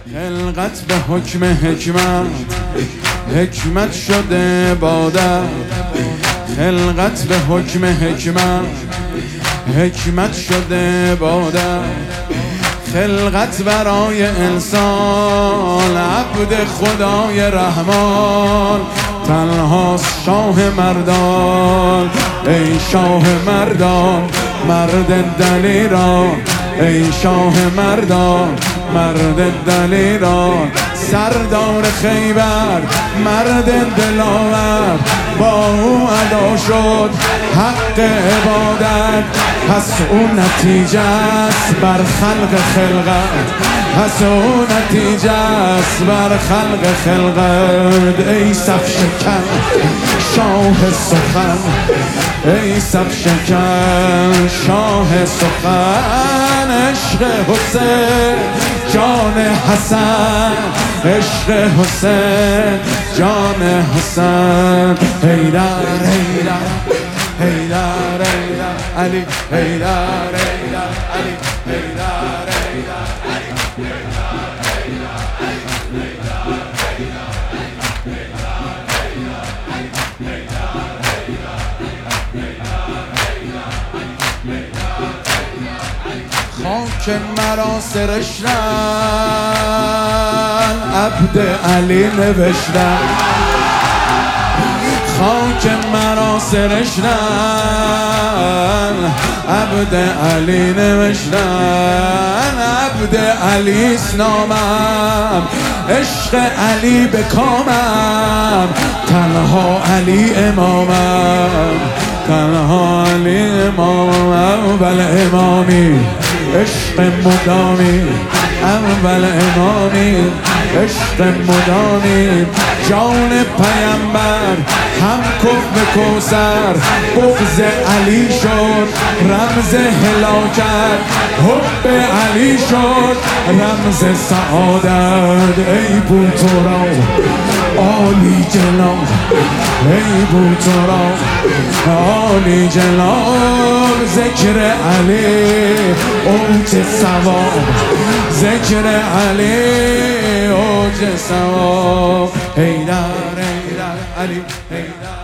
خلقت به حکم حکمت شده عبادت. خلقت به حکم حکمت شده عبادت. خلقت برای انسان عبد خدای رحمان. تنهاست شاه مردان ای شاه مردان مرد دلیران. ای شاه مردان مرد دلیران. سردار خیبر مرد دلاور با او ادا شد حق عبادت. پس او نتیجه است بر خلق خلقت. پس او نتیجه است بر خلق خلقت. ای صف شکن شاه سخن. ای صف شکن شاه سخن. عشق حسین جان حسن. عشق حسین جان حسن. حیدر حیدر حیدر حیدر علی. حیدر حیدر علی. حیدر حیدر خاک مرا سرشتن عبد علی نوشتن. خاک مرا سرشتن عبد علی نوشتن. عبد علی نامم عشق علی به کامم. تنها علی امامم. تنها علی امامم. اول امامی عشق مدامی. اول امامی عشق مدامی. جان پیمبر هم کف کوثر. بغض علی شد رمز هلاکت. حب علی شد رمز سعادت. ای بوتورا عالی جلال. ای بوتورا عالی جلال. ذکر علی اوج ثواب. ذکر علی اوج ثواب. حیدر حیدر علی. حیدر